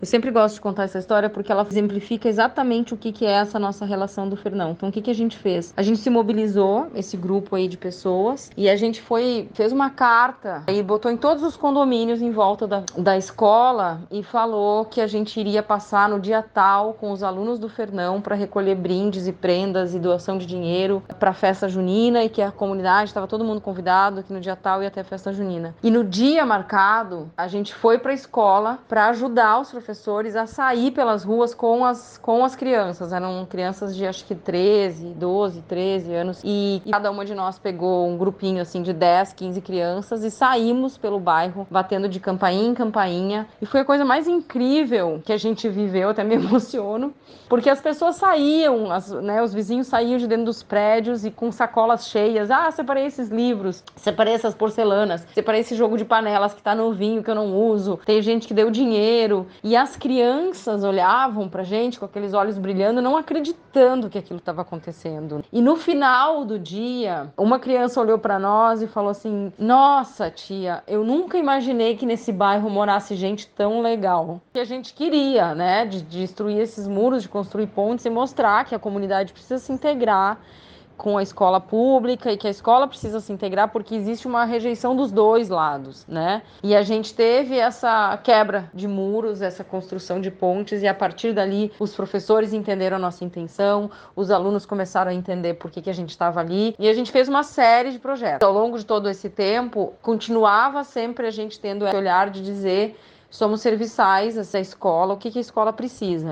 Eu sempre gosto de contar essa história porque ela exemplifica exatamente o que que é essa nossa relação do Fernão. Então, o que que a gente fez? A gente se mobilizou, esse grupo aí de pessoas, e a gente fez uma carta e botou em todos os condomínios em volta da escola e falou que a gente iria passar no dia tal com os alunos do Fernão para recolher brindes e prendas e doação de dinheiro para a festa junina e que a comunidade estava todo mundo convidado, que no dia tal ia ter a festa junina. E no dia marcado, a gente foi para a escola para ajudar os professores a sair pelas ruas com as crianças. Eram crianças de acho que 13, 12, 13 anos. E cada uma de nós pegou um grupinho assim de 10, 15 crianças e saímos pelo bairro, batendo de campainha em campainha. E foi a coisa mais incrível que a gente viveu, até me emociono, porque as pessoas saíam, né, os vizinhos saíam de dentro dos prédios e com sacolas cheias. Ah, separei esses livros, separei essas porcelanas, separei esse jogo de panelas que tá novinho, que eu não uso. Tem gente que deu dinheiro. E as crianças olhavam pra gente com aqueles olhos brilhando, não acreditando que aquilo estava acontecendo. E no final do dia, uma criança olhou pra nós e falou assim: Nossa, tia, eu nunca imaginei que nesse bairro morasse gente tão legal. Que a gente queria, né, de destruir esses muros, de construir pontes e mostrar que a comunidade precisa se integrar com a escola pública e que a escola precisa se integrar porque existe uma rejeição dos dois lados, né? E a gente teve essa quebra de muros, essa construção de pontes e a partir dali os professores entenderam a nossa intenção, os alunos começaram a entender por que a gente estava ali e a gente fez uma série de projetos. Ao longo de todo esse tempo, continuava sempre a gente tendo esse olhar de dizer somos serviçais, essa escola, o que a escola precisa.